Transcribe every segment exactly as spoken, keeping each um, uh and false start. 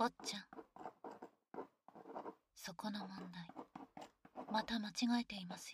坊ちゃん、そこの問題、また間違えていますよ。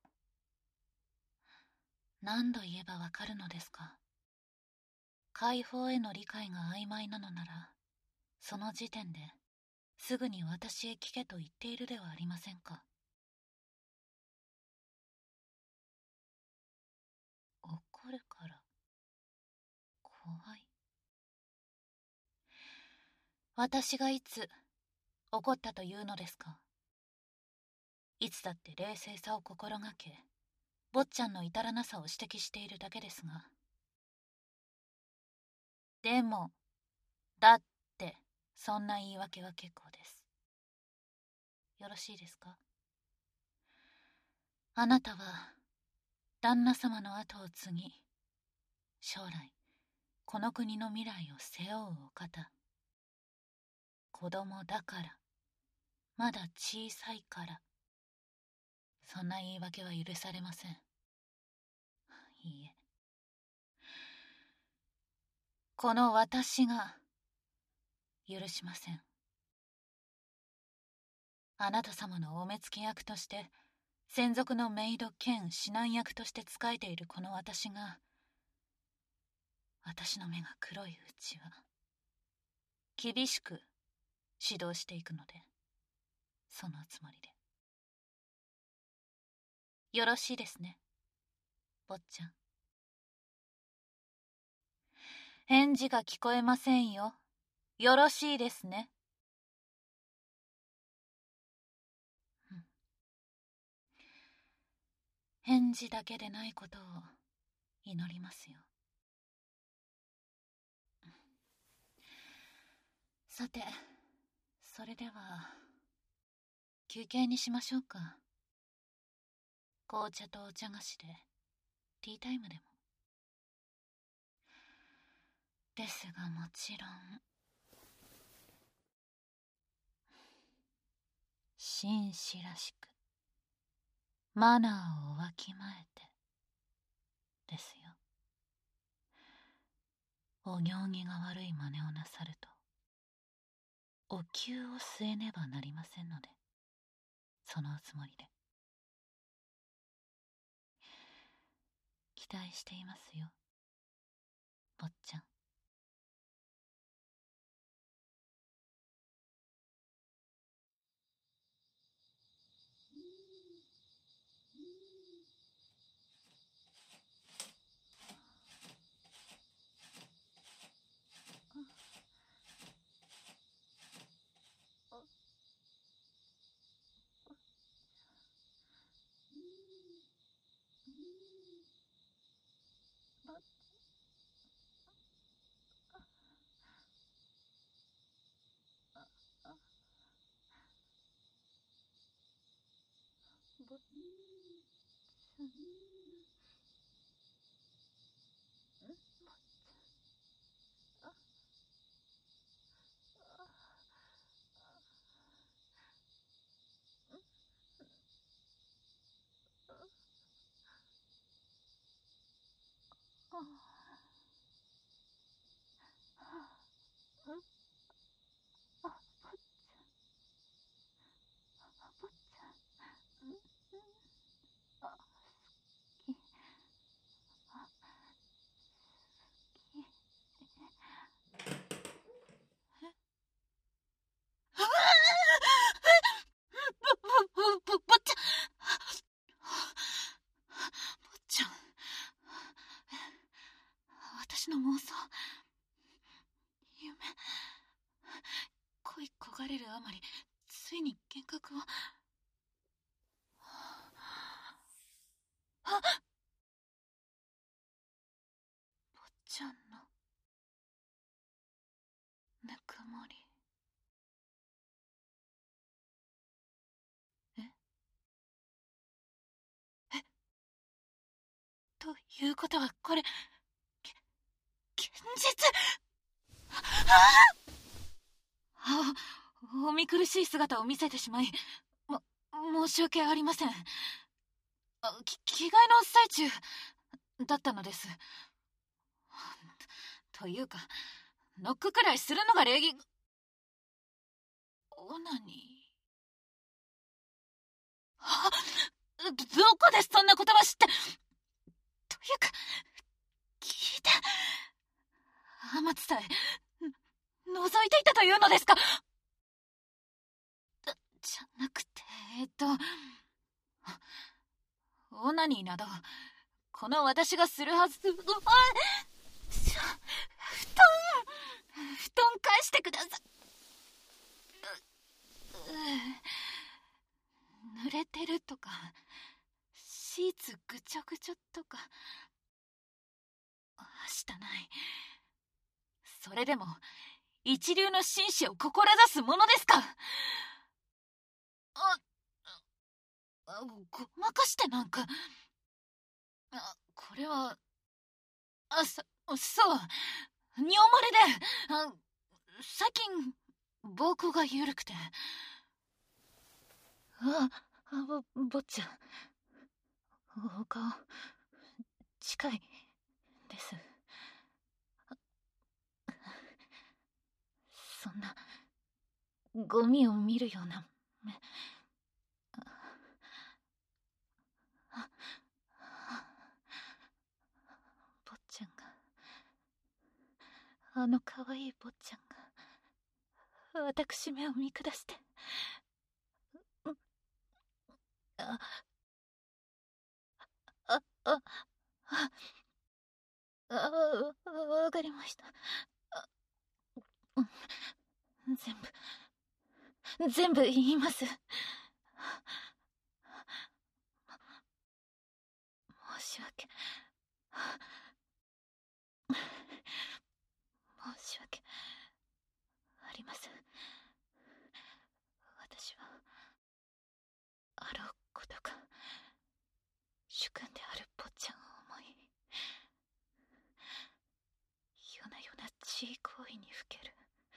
何度言えばわかるのですか。解放への理解が曖昧なのなら、その時点ですぐに私へ聞けと言っているではありませんか。怒るから怖い。私がいつ怒ったというのですか。いつだって冷静さを心がけ、坊ちゃんの至らなさを指摘しているだけですが。でも、だって、そんな言い訳は結構です。よろしいですか。あなたは、旦那様の後を継ぎ、将来、この国の未来を背負うお方。子供だから、まだ小さいから、そんな言い訳は許されません。いいえ。この私が、許しません。あなた様のお目付け役として、専属のメイド兼指南役として仕えているこの私が、私の目が黒いうちは、厳しく指導していくので、そのつもりで。よろしいですね、坊ちゃん。返事が聞こえませんよ。よろしいですね。うん。返事だけでないことを祈りますよ。さて、それでは、休憩にしましょうか。紅茶とお茶菓子で、ティータイムでも。ですがもちろん、紳士らしく、マナーをわきまえて、ですよ。お行儀が悪い真似をなさると、お灸を据えねばなりませんので、そのおつもりで。期待していますよ、坊ちゃん。私の妄想、夢、恋焦がれるあまりついに幻覚を。あっ、坊ちゃんのぬくもり。ええということはこれけ現実。ああ、お見苦しい姿を見せてしまい、も、申し訳ありません。あき着替えの最中だったのです。というか、ノックくらいするのが礼儀。 オナニー。はどこでそんな言葉知って。というか、聞いて。天津さえ、覗いていたというのですか。じゃなくて、えっと、オナニーなど、この私がするはず。あ、布団、布団返してください。濡れてるとか、シーツぐちょぐちょとか、はしたない。それでも、一流の紳士を志すものですか。あ、あごまかしてなんか。あ、これは、あ、そ、そう、尿漏れで、あ、最近、膀胱が緩くて。あ、あ、ぼ、坊ちゃん。お顔、近い、です。そんな、ゴミを見るような目。あ、坊ちゃんが、あの可愛い坊ちゃんが、私めを見下して。あ、あ、あ、あ、あ、わかりました。あ、全部、全部言います。申し訳、申し訳ありません。私は、あろうことか、主君である坊ちゃんを思い、夜な夜な地位行為にふける、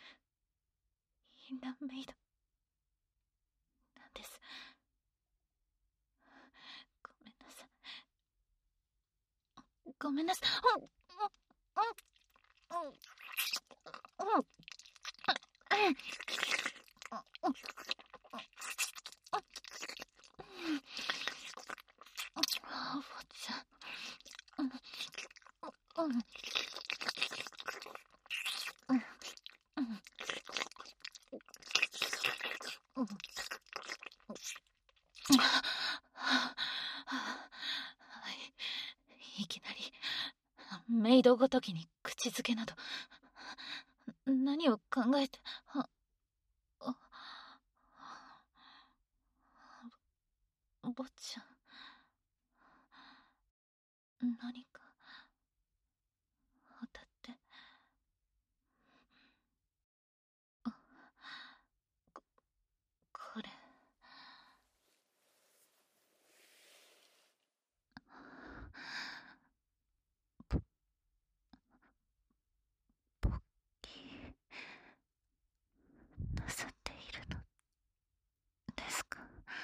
淫乱メイド、なんです。ごめんなさい。ごめんなさい。うん、うん、うん、うん、うん、うん、坊ちゃん。うん、うん、うん。いきなりメイドごときに口づけなど。何を考えて。あ、あ、坊ちゃん、何か当たって。あ、こ、これ。ぼ、勃起なさっているのですか。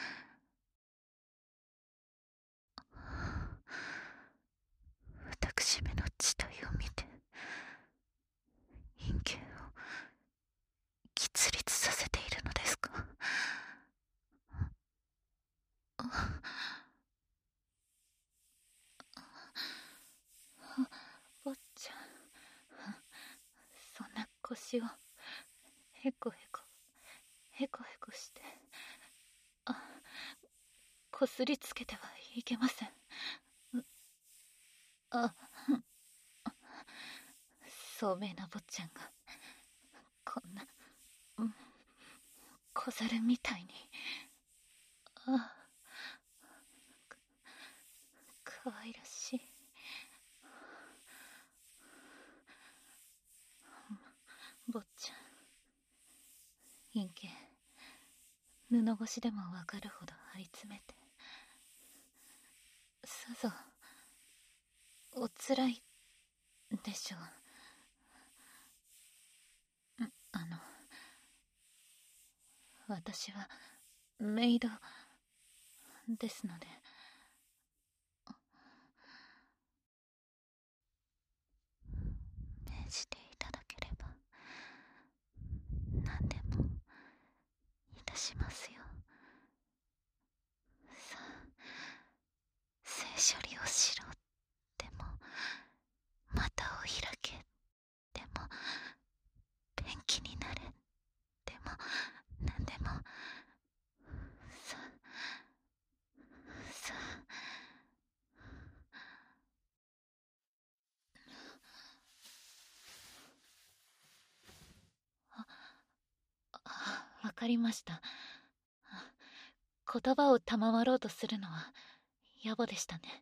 私めの地体を見て陰茎を喫立させているのですか。坊ちゃん、そんな腰をへこへこへこへこして、あ、こすりつけてはいけません。あ、聡明な坊ちゃんがこんな、うん、小猿みたいに。あ、かわいらしい。坊ちゃん、陰茎布越しでもわかるほど張り詰めて。さぞおつらいでしょう。あの、私はメイドですので。命じていただければ何でもたしますよ。さあ、性処理をしろ。でも、股を開け。でも、便器になれ。でも、なんでも、さあ、さあ。あ、わかりました。言葉を賜ろうとするのは野暮でしたね。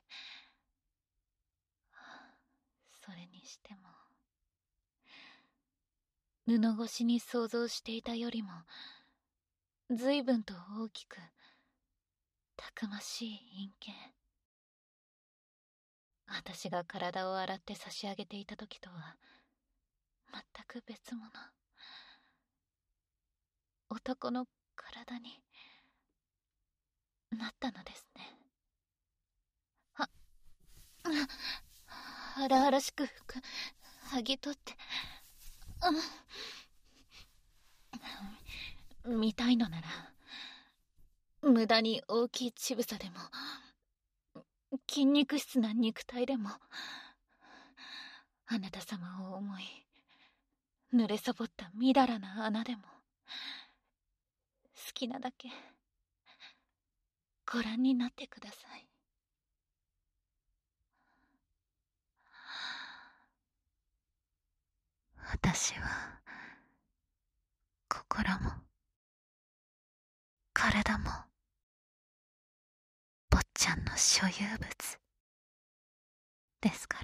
それにしても、布越しに想像していたよりも随分と大きくたくましい陰茎。私が体を洗って差し上げていた時とは全く別物。男の体になったのですね。は、荒々しく剥ぎ取って、うん、見たいのなら無駄に大きい乳房でも筋肉質な肉体でも、あなた様を思い濡れそぼったみだらな穴でも、好きなだけご覧になってください。私は心も体も坊ちゃんの所有物ですから、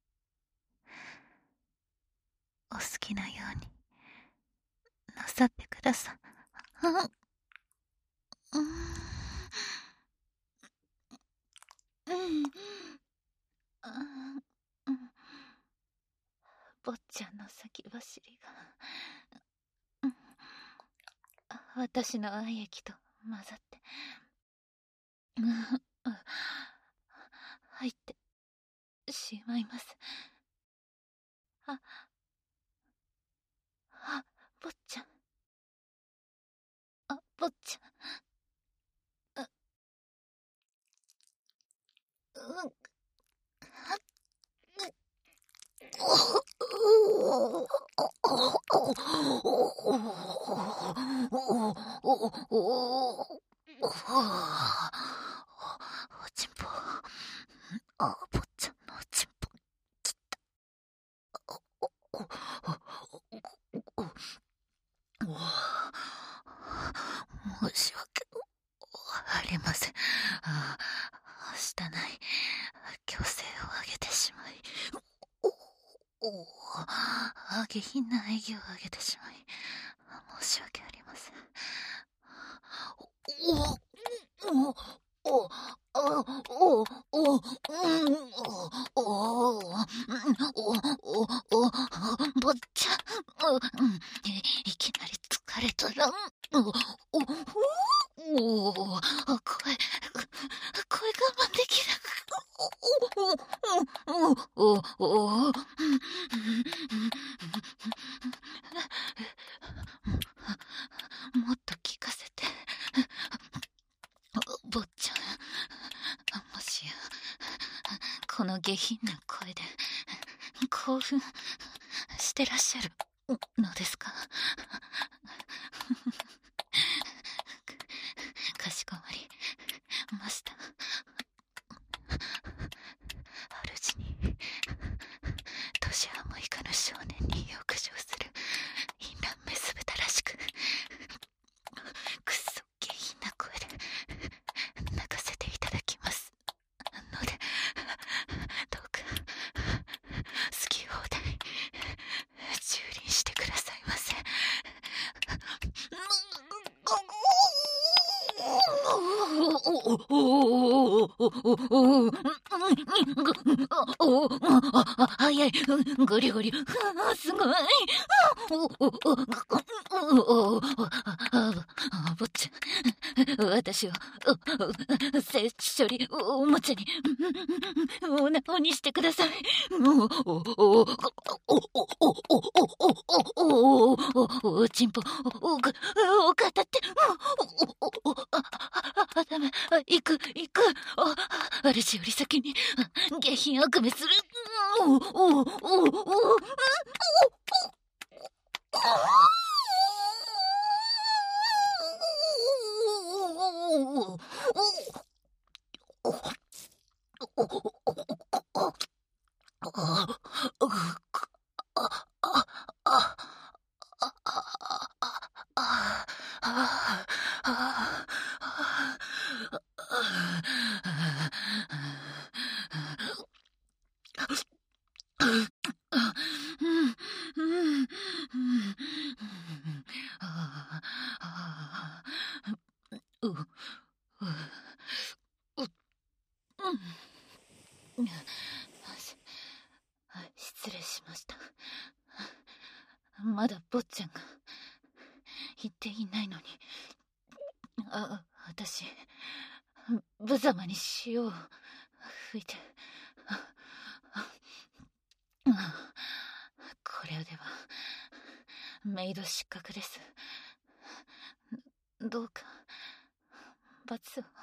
お好きなようになさってください。うん、うんうん、坊ちゃんの先走りが、うん、私の愛液と混ざって、うん、入ってしまいます。あ、あ、坊ちゃん、あ、坊ちゃん、う、うん、おちんぽ、あ、坊ちゃんのおちんぽ切った。申し訳ありません。あ、はしたない虚勢を上げてしまい、おお、下品な演技を上げてしまい申し訳ありません。おおおおおおおおおおお坊ちゃん、いきなり疲れたら、おおおお声声我慢できなく、おおおおもっと聞かせて、坊ちゃん。もしやこの下品な声で興奮してらっしゃるのですか？かしこまりました。主に年はもいかぬ少年に浴場する淫乱メス豚らしく、くっそ下品な声で泣かせていただきますので、どうか好き放題蹂躙してくださいませ。早い、ゴリゴリ、すごい。坊ちゃん、私を性処理おもちゃにおなおにしてください。おちんぽおかたって主より先に下品悪夢する。おおおおお失礼しました。まだ坊ちゃんが言っていないのに。あ、私無様に塩を吹いて、これではメイド失格です。どうか罰を。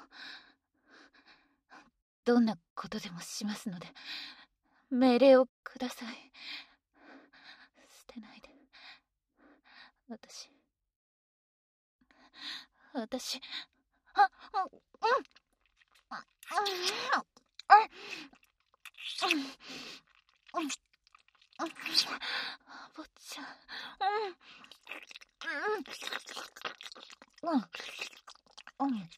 どんなことでもしますので命令をください。捨てないで。私私あ、うんうん坊ちゃん、うんうんうんうん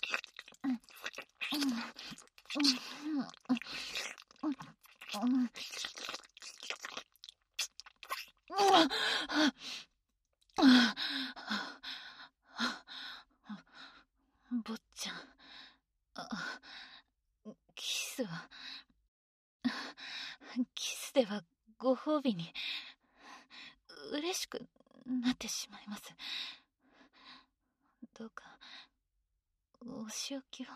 坊ちゃん、キスはキスではご褒美に嬉しくなってしまいます。どうかお仕置きを。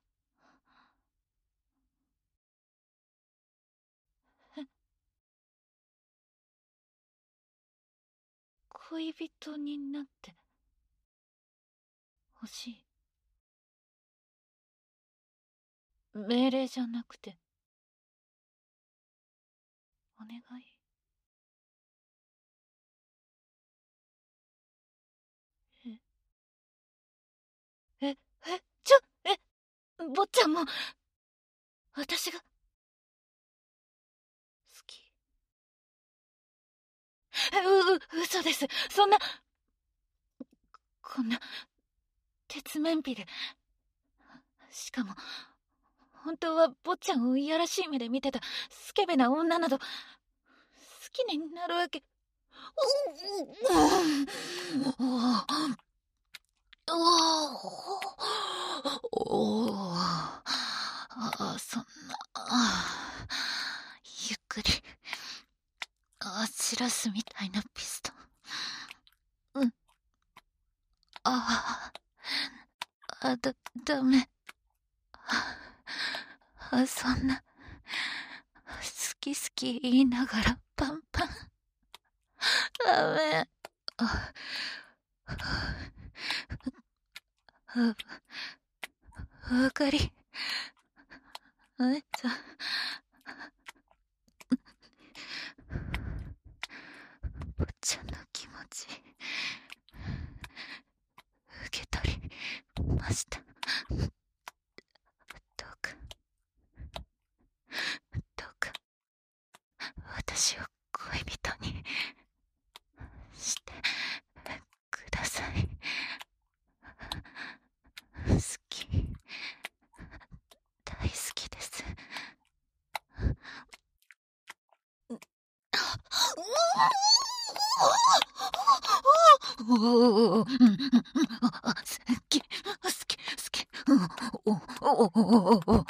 恋人になってほしい。命令じゃなくてお願い。えええちょえ坊ちゃんも私が好き。うう嘘です。そんなこんな鉄面皮で。しかも本当は坊ちゃんをいやらしい目で見てたスケベな女など好きになるわけ。おお、あ、そんな、ゆっくり、あ、しらすみたいなピストン。うん。ああ、だ、ダメ。あ、そんな、好き好き言いながらパンパン。ダメ。あ、あ、わかり。えっと、坊ちゃんの気持ち、受け取りました。どうか、どうか、私を恋人にしてください。好き、大好きです。おお、好き、好き、好き。おおおお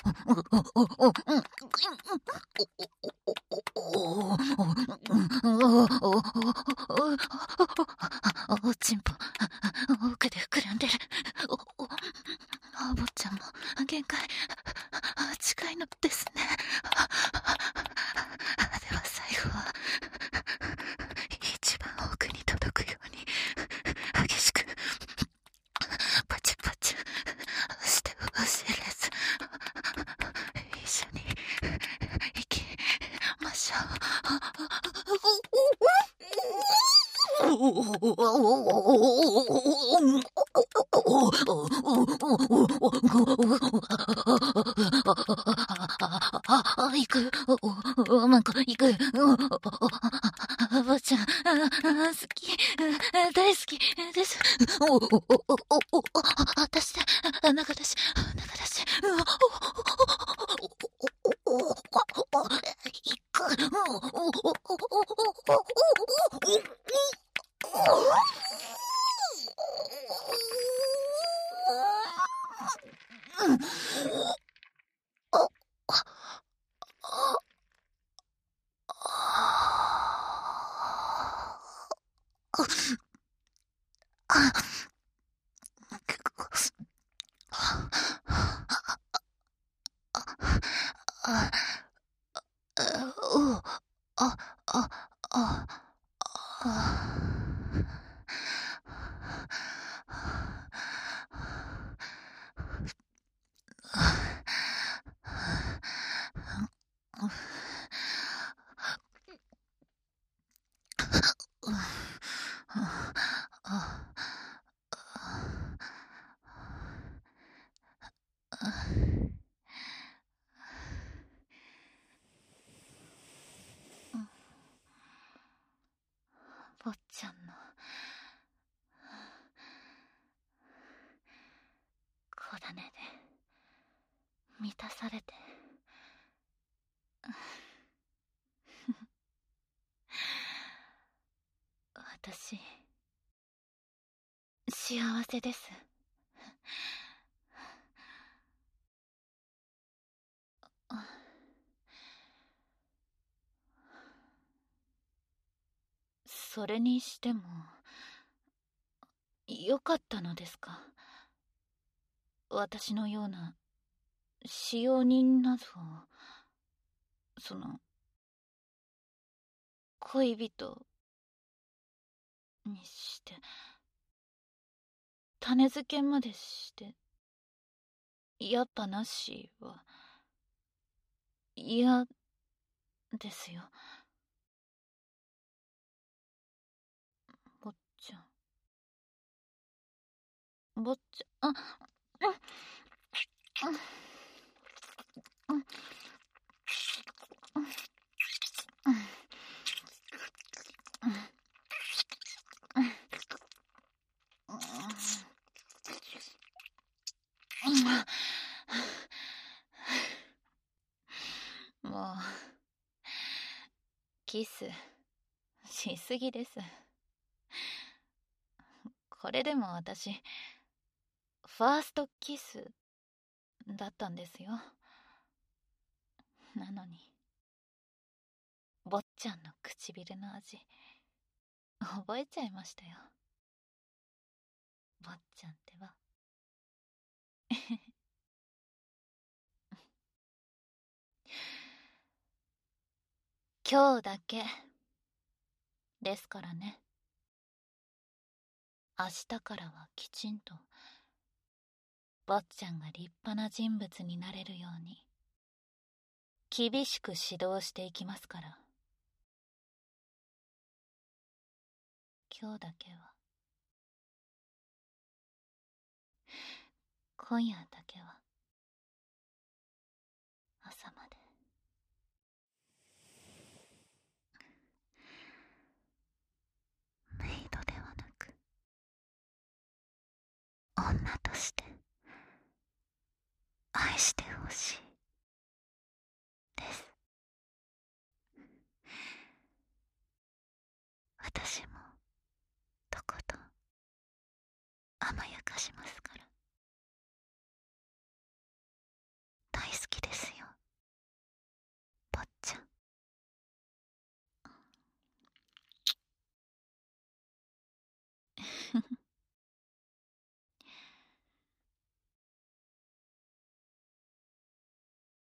おちんぽ奥で膨らんでる。おお、坊ちゃんも限界近いのですね。では最後は一番奥に届くように激しくパチパチしてほしいです。一しゃ。行く。おまんこ、行く。坊ちゃん、好き。大好きです。私で、中だし、中だし。行く。坊ちゃんの子種で満たされて私幸せです。それにしてもよかったのですか？私のような使用人などを、その恋人にして種付けまでして、やっぱなしは嫌ですよ。坊ちゃん、坊ちゃん、あ、うん、うん、うん、もうキスしすぎです。これでも私ファーストキスだったんですよ。なのに坊ちゃんの唇の味覚えちゃいましたよ。坊ちゃんってば。今日だけですからね。明日からはきちんと坊ちゃんが立派な人物になれるように厳しく指導していきますから。今日だけは、今夜だけは朝まで。メイドではなく女として愛してほしいです。私もとことん甘やかしますから。大好きですよ、坊ちゃん。